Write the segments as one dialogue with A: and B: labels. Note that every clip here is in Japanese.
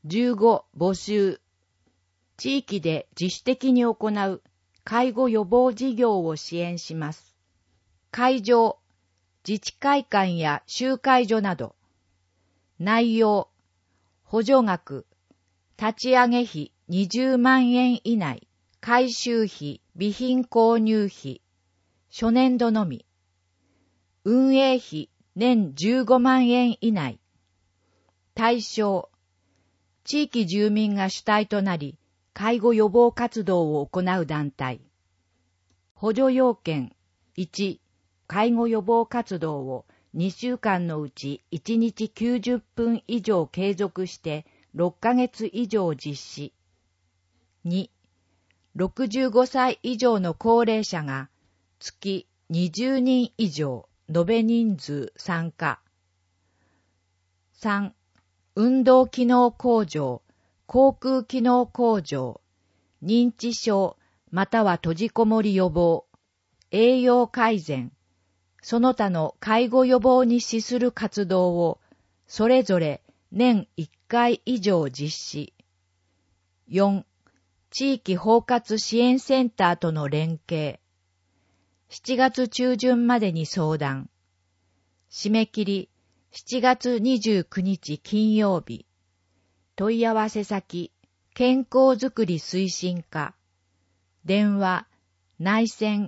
A: 15募集。地域で自主的に行う介護予防事業を支援します。会場、自治会館や集会所など。内容、補助額、立ち上げ費20万円以内、改修費、備品購入費、初年度のみ。運営費年15万円以内。対象、地域住民が主体となり、介護予防活動を行う団体。補助要件1、介護予防活動を2週間のうち1日90分以上継続して6ヶ月以上実施。2、65歳以上の高齢者が月20人以上延べ人数参加。3、運動機能向上、口腔機能向上、認知症または閉じこもり予防、栄養改善、その他の介護予防に資する活動をそれぞれ年1回以上実施。4、地域包括支援センターとの連携。7月中旬までに相談。締め切り7月29日金曜日。問い合わせ先、健康づくり推進課。電話、内線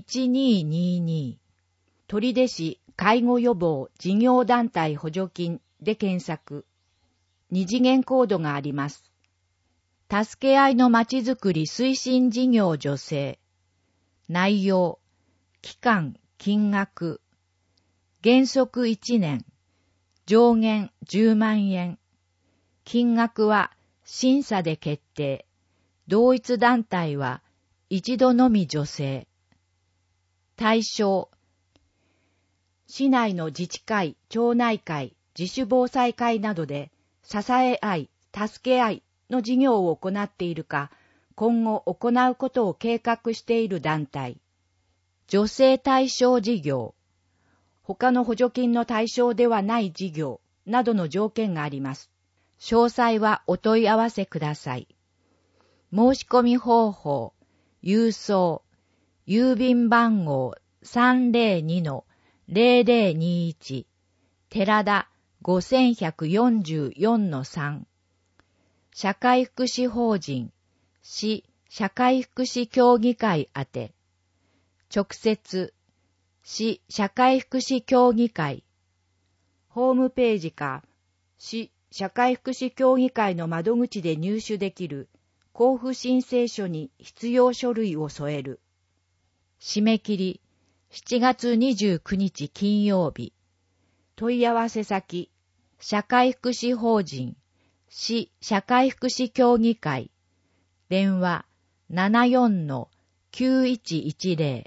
A: 1222。取手市介護予防事業団体補助金で検索。二次元コードがあります。助け合いのまちづくり推進事業助成。内容、期間、金額。原則1年。上限10万円。金額は審査で決定。同一団体は一度のみ助成。対象、市内の自治会、町内会、自主防災会などで支え合い、助け合いの事業を行っているか、今後行うことを計画している団体。助成対象事業。他の補助金の対象ではない事業などの条件があります。詳細はお問い合わせください。申し込み方法、郵送、郵便番号 302-0021 寺田 5144-3 社会福祉法人市社会福祉協議会宛て直接市社会福祉協議会ホームページか市社会福祉協議会の窓口で入手できる交付申請書に必要書類を添える。締め切り7月29日金曜日。問い合わせ先社会福祉法人市社会福祉協議会電話 74-9110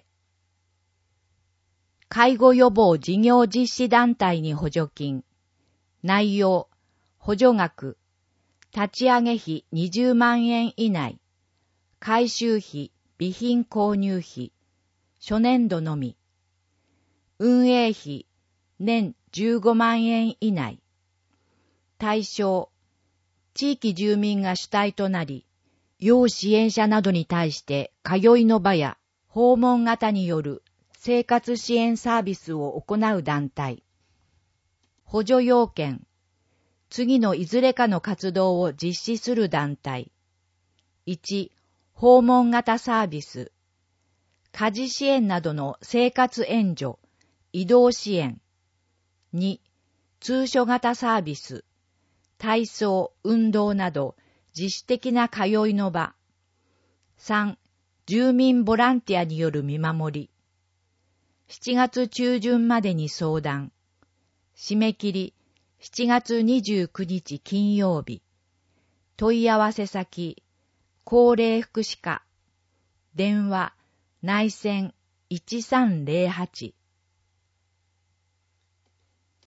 A: 介護予防事業実施団体に補助金。内容、補助額、立ち上げ費20万円以内、改修費、備品購入費、初年度のみ。運営費、年15万円以内。対象、地域住民が主体となり、要支援者などに対して通いの場や訪問型による生活支援サービスを行う団体。補助要件。次のいずれかの活動を実施する団体。1、訪問型サービス。家事支援などの生活援助、移動支援。2、通所型サービス。体操、運動など自主的な通いの場。3、住民ボランティアによる見守り。7月中旬までに相談。締め切り7月29日金曜日。問い合わせ先、高齢福祉課。電話、内線1308。